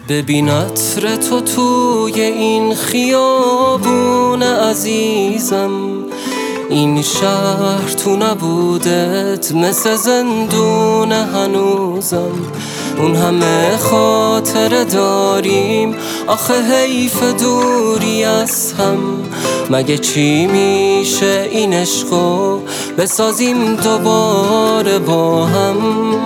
ببین عطر تو توی این خیابون عزیزم، این شهر تو نبودت مثل زندون هنوزم. اون همه خاطره داریم آخه حیف دوری از هم. مگه چی میشه این عشقو بسازیم دوباره با هم؟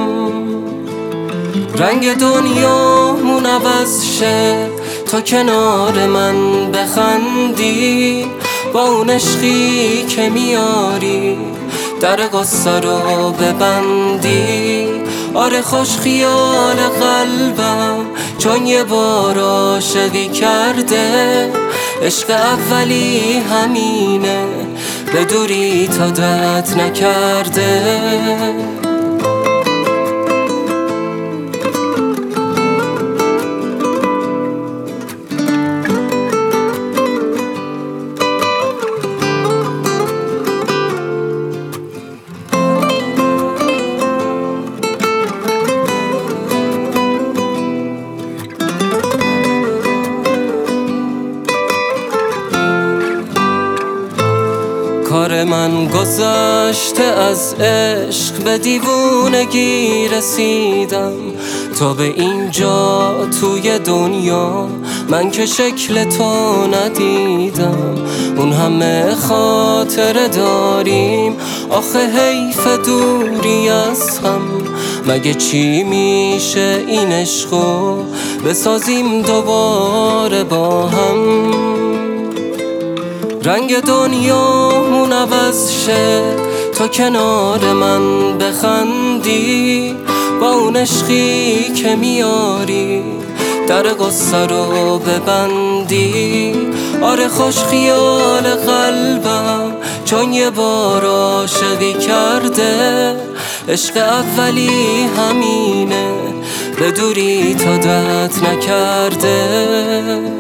رنگ دنیامون عوض شه تا کنار من بخندی، با اون عشقی که میاری در قصه رو ببندی. آره خوش خیال قلبم چون یه بار عاشقی کرده، عشق اولی همینه به دوری تا دت نکرده. کار من گذشته از عشق به دیوونگی رسیدم، تا به اینجا توی دنیا من که شکل تو ندیدم. اون همه خاطره داریم آخه حیف دوری از هم. مگه چی میشه این عشقو بسازیم دوباره با هم؟ رنگ دنیامون عوض شه تا کنار من بخندی، با اون عشقی که میاری در قصه رو ببندی. آره خوش خیال قلبم چون یه بار عاشقی کرده، عشق اولی همینه به دوری تا دت نکرده.